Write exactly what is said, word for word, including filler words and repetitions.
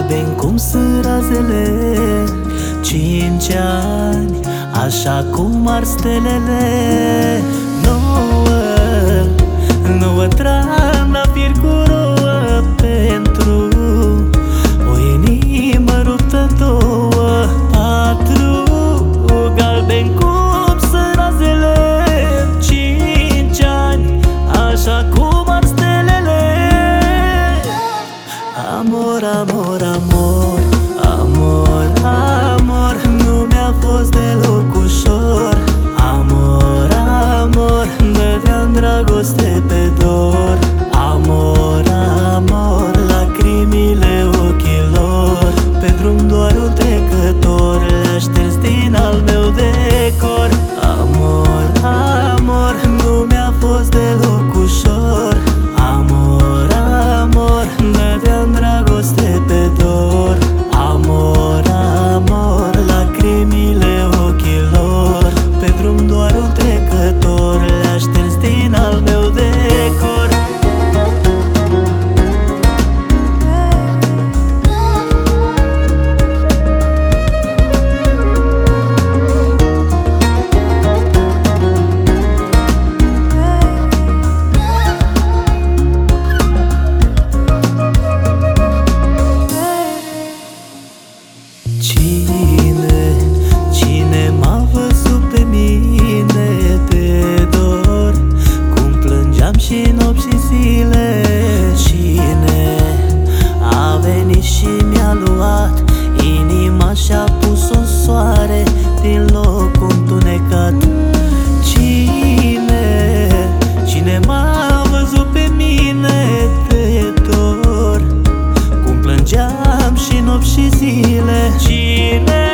galben cum sunt razele. Cinci ani, așa cum ar stelele. Nouă, nouă trandafiri cu rouă pentru o inimă ruptă două. Patru, galben cum sunt razele. Cinci ani, așa cum ar stelele. Amor, amor, amor, amor, amor, nu mi-a fost deloc ușor. Amor, amor, dădeam dragoste pe dor. Amor, amor, lacrimile ochilor. Pe drum doar un trecător le-a șters din al meu decor. Amor, amor, nu mi-a fost deloc ușor. Amor, amor, dădeam dragoste pe dor. Amor, amor, lacrimile ochilor. Pe drum doar un trecător le-a șters din al meu decor. Cine, cine m-a văzut pe mine de dor, cum plângeam și nopți și zile? Cine a venit și mi-a luat inima și-a pus-o în soare din locul întunecat? Cine, cine m-a văzut pe mine de dor, cum plângeam și nopți și zile? Cine